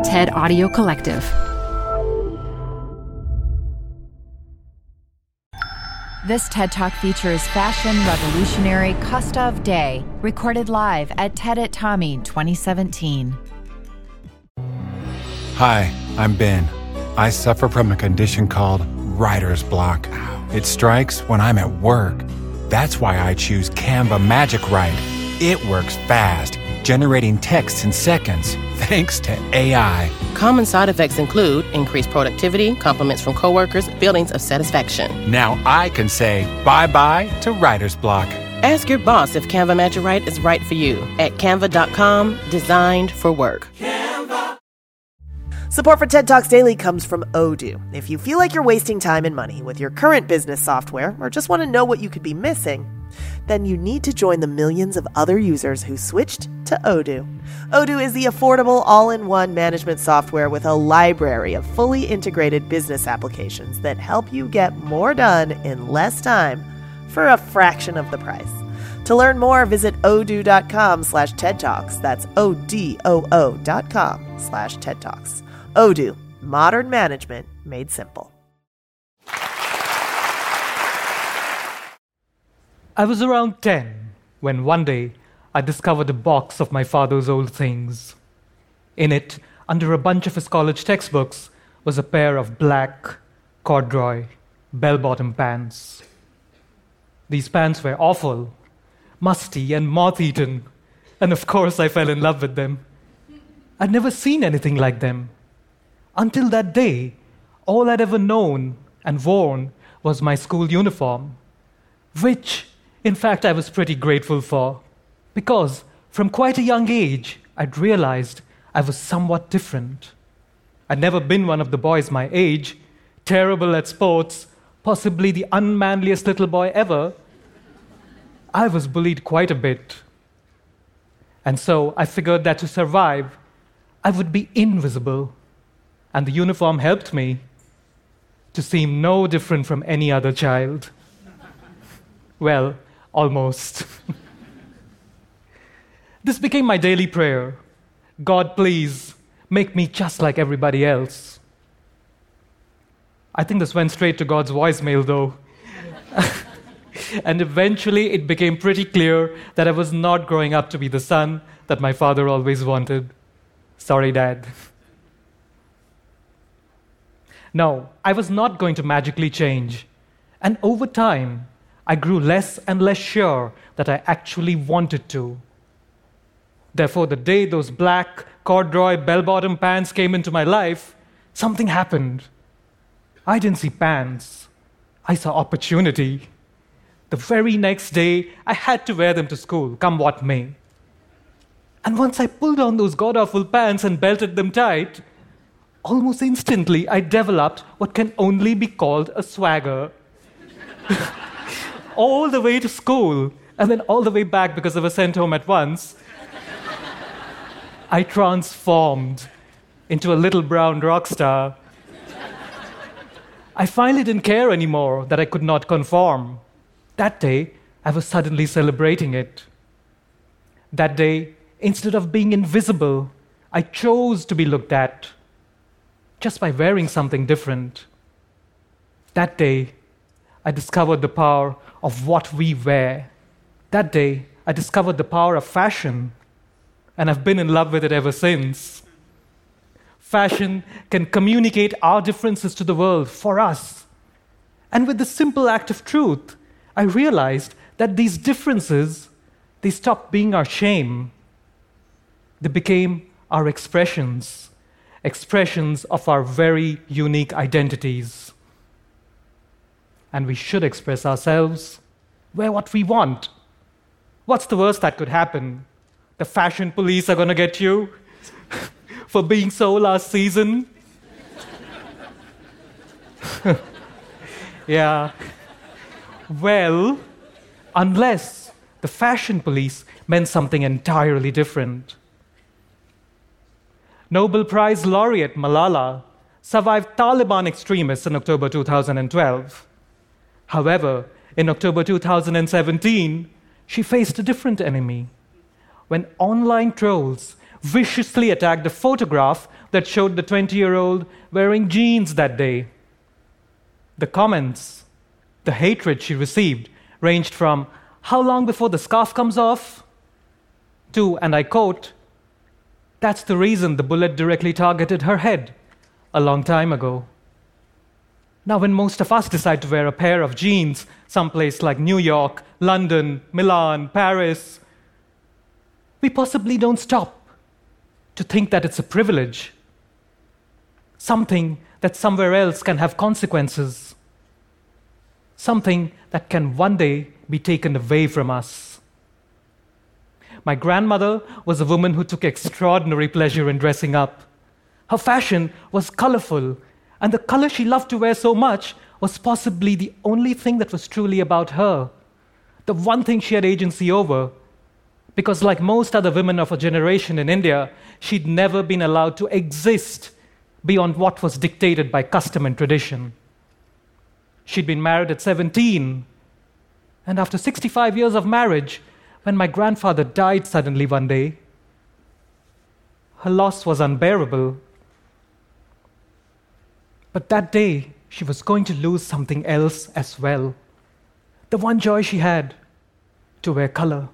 TED Audio Collective. This TED Talk features fashion revolutionary Kostov Day, recorded live at TED at Tommy 2017. Hi, I'm Ben. I suffer from a condition called writer's block. It strikes when I'm at work. That's why I choose Canva Magic Write. It works fast, generating text in seconds, thanks to AI. Common side effects include increased productivity, compliments from coworkers, feelings of satisfaction. Now I can say bye-bye to writer's block. Ask your boss if Canva Magic Write is right for you at canva.com, designed for work. Support for TED Talks Daily comes from Odoo. If you feel like you're wasting time and money with your current business software or just want to know what you could be missing, then you need to join the millions of other users who switched to Odoo. Odoo is the affordable all-in-one management software with a library of fully integrated business applications that help you get more done in less time for a fraction of the price. To learn more, visit odoo.com/TED Talks. That's ODOO.com/TED Talks. Odoo, modern management made simple. I was around 10 when one day I discovered a box of my father's old things. In it, under a bunch of his college textbooks, was a pair of black, corduroy, bell-bottom pants. These pants were awful, musty and moth-eaten, and of course I fell in love with them. I'd never seen anything like them. Until that day, all I'd ever known and worn was my school uniform, which, in fact, I was pretty grateful for, because from quite a young age, I'd realized I was somewhat different. I'd never been one of the boys my age, terrible at sports, possibly the unmanliest little boy ever. I was bullied quite a bit. And so I figured that to survive, I would be invisible. And the uniform helped me to seem no different from any other child. Well, almost. This became my daily prayer. God, please, make me just like everybody else. I think this went straight to God's voicemail, though. And eventually it became pretty clear that I was not growing up to be the son that my father always wanted. Sorry, Dad. No, I was not going to magically change. And over time, I grew less and less sure that I actually wanted to. Therefore, the day those black, corduroy, bell-bottom pants came into my life, something happened. I didn't see pants. I saw opportunity. The very next day, I had to wear them to school, come what may. And once I pulled on those god-awful pants and belted them tight, almost instantly, I developed what can only be called a swagger. All the way to school, and then all the way back because I was sent home at once. I transformed into a little brown rock star. I finally didn't care anymore that I could not conform. That day, I was suddenly celebrating it. That day, instead of being invisible, I chose to be looked at. Just by wearing something different. That day, I discovered the power of what we wear. That day, I discovered the power of fashion, and I've been in love with it ever since. Fashion can communicate our differences to the world for us. And with the simple act of truth, I realized that these differences, they stopped being our shame. They became our expressions of our very unique identities. And we should express ourselves, wear what we want. What's the worst that could happen? The fashion police are going to get you for being so last season? Yeah. Well, unless the fashion police meant something entirely different. Nobel Prize laureate Malala survived Taliban extremists in October 2012. However, in October 2017, she faced a different enemy. When online trolls viciously attacked a photograph that showed the 20-year-old wearing jeans that day. The comments, the hatred she received, ranged from, "How long before the scarf comes off?" to, and I quote, "That's the reason the bullet directly targeted her head a long time ago." Now, when most of us decide to wear a pair of jeans someplace like New York, London, Milan, Paris, we possibly don't stop to think that it's a privilege, something that somewhere else can have consequences, something that can one day be taken away from us. My grandmother was a woman who took extraordinary pleasure in dressing up. Her fashion was colorful, and the color she loved to wear so much was possibly the only thing that was truly about her, the one thing she had agency over. Because like most other women of her generation in India, she'd never been allowed to exist beyond what was dictated by custom and tradition. She'd been married at 17, and after 65 years of marriage, when my grandfather died suddenly one day, her loss was unbearable. But that day, she was going to lose something else as well. The one joy she had, to wear color.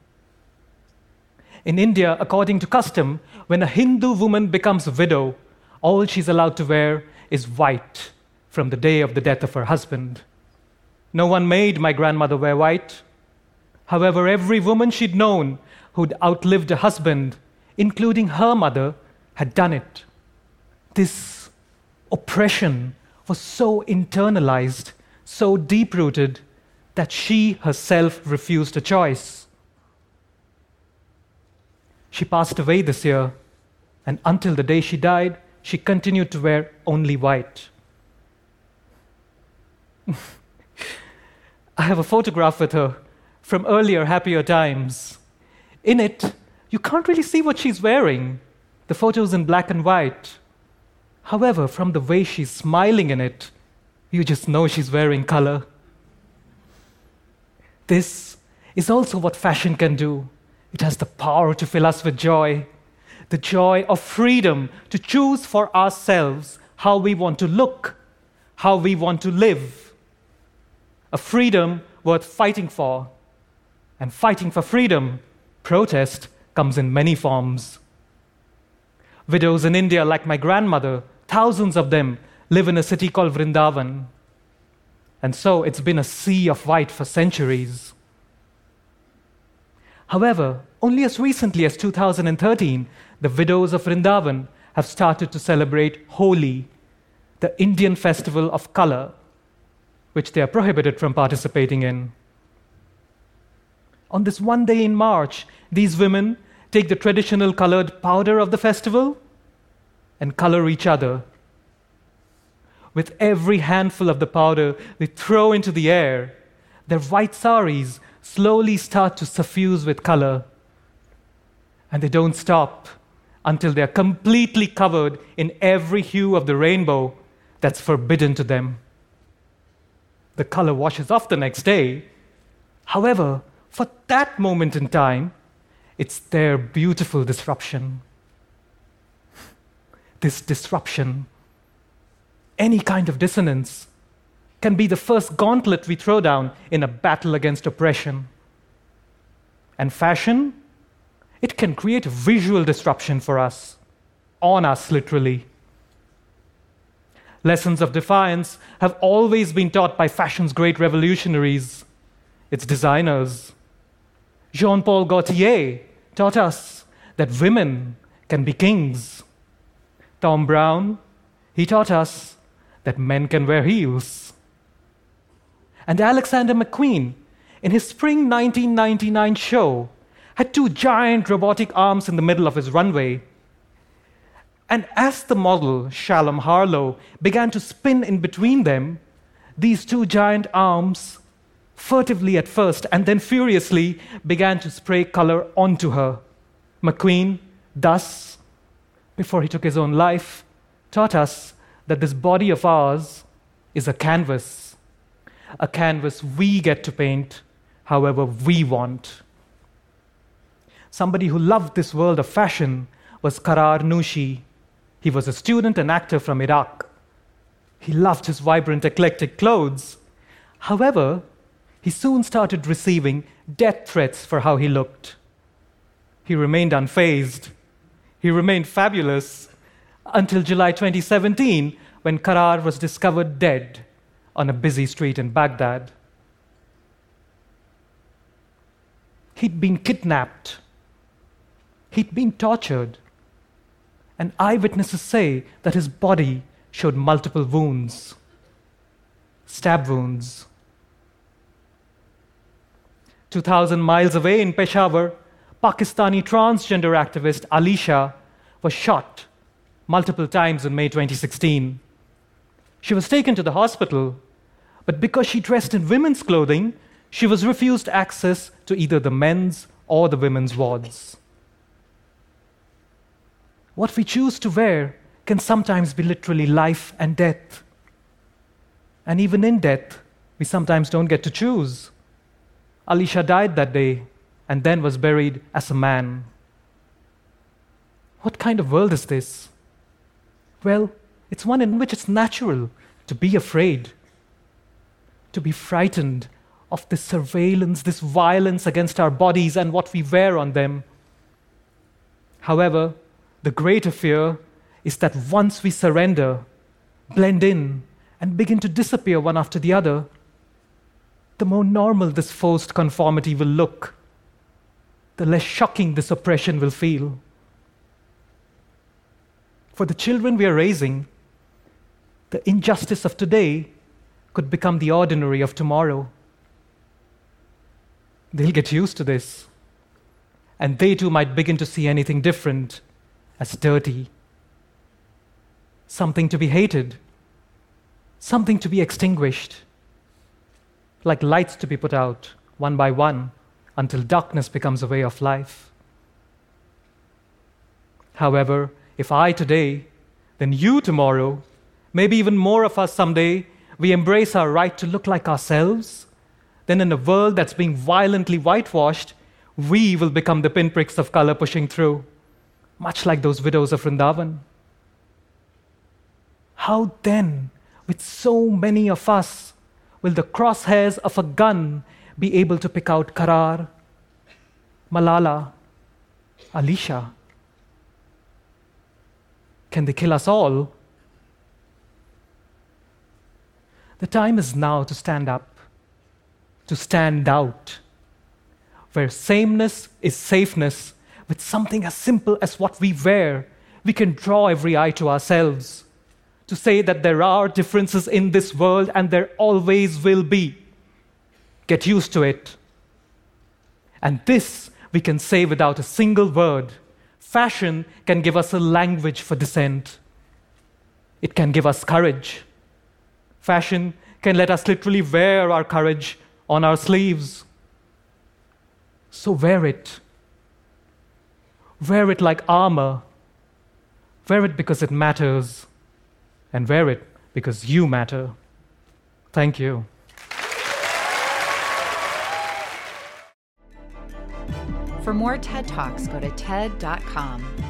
In India, according to custom, when a Hindu woman becomes a widow, all she's allowed to wear is white from the day of the death of her husband. No one made my grandmother wear white. However, every woman she'd known who'd outlived a husband, including her mother, had done it. This oppression was so internalized, so deep-rooted, that she herself refused a choice. She passed away this year, and until the day she died, she continued to wear only white. I have a photograph with her from earlier, happier times. In it, you can't really see what she's wearing. The photo's in black and white. However, from the way she's smiling in it, you just know she's wearing color. This is also what fashion can do. It has the power to fill us with joy, the joy of freedom to choose for ourselves how we want to look, how we want to live. A freedom worth fighting for. And fighting for freedom, protest, comes in many forms. Widows in India, like my grandmother, thousands of them, live in a city called Vrindavan. And so it's been a sea of white for centuries. However, only as recently as 2013, the widows of Vrindavan have started to celebrate Holi, the Indian festival of color, which they are prohibited from participating in. On this one day in March, these women take the traditional colored powder of the festival and color each other. With every handful of the powder they throw into the air, their white saris slowly start to suffuse with color. And they don't stop until they are completely covered in every hue of the rainbow that's forbidden to them. The color washes off the next day. However, for that moment in time, it's their beautiful disruption. This disruption, any kind of dissonance, can be the first gauntlet we throw down in a battle against oppression. And fashion, it can create a visual disruption for us, on us literally. Lessons of defiance have always been taught by fashion's great revolutionaries, its designers. Jean-Paul Gaultier taught us that women can be kings. Tom Brown, he taught us that men can wear heels. And Alexander McQueen, in his spring 1999 show, had two giant robotic arms in the middle of his runway. And as the model, Shalom Harlow, began to spin in between them, these two giant arms, furtively at first and then furiously, began to spray color onto her. McQueen, thus, before he took his own life, taught us that this body of ours is a canvas we get to paint however we want. Somebody who loved this world of fashion was Qarar Nooshi. He was a student and actor from Iraq. He loved his vibrant, eclectic clothes. However, he soon started receiving death threats for how he looked. He remained unfazed. He remained fabulous until July 2017, when Qarar was discovered dead on a busy street in Baghdad. He'd been kidnapped. He'd been tortured. And eyewitnesses say that his body showed multiple wounds, stab wounds. 2,000 miles away in Peshawar, Pakistani transgender activist Alisha was shot multiple times in May 2016. She was taken to the hospital, but because she dressed in women's clothing, she was refused access to either the men's or the women's wards. What we choose to wear can sometimes be literally life and death. And even in death, we sometimes don't get to choose. Alisha died that day and then was buried as a man. What kind of world is this? Well, it's one in which it's natural to be afraid, to be frightened of this surveillance, this violence against our bodies and what we wear on them. However, the greater fear is that once we surrender, blend in, and begin to disappear one after the other, the more normal this forced conformity will look, the less shocking this oppression will feel. For the children we are raising, the injustice of today could become the ordinary of tomorrow. They'll get used to this, and they too might begin to see anything different as dirty, something to be hated, something to be extinguished, like lights to be put out one by one until darkness becomes a way of life. However, if I today, then you tomorrow, maybe even more of us someday, we embrace our right to look like ourselves, then in a world that's being violently whitewashed, we will become the pinpricks of color pushing through, much like those widows of Vrindavan. How then, with so many of us, will the crosshairs of a gun be able to pick out Qarar, Malala, Alisha? Can they kill us all? The time is now to stand up, to stand out, where sameness is safeness. With something as simple as what we wear, we can draw every eye to ourselves, to say that there are differences in this world and there always will be. Get used to it. And this we can say without a single word. Fashion can give us a language for dissent. It can give us courage. Fashion can let us literally wear our courage on our sleeves. So wear it. Wear it like armor. Wear it because it matters. And wear it because you matter. Thank you. For more TED Talks, go to TED.com.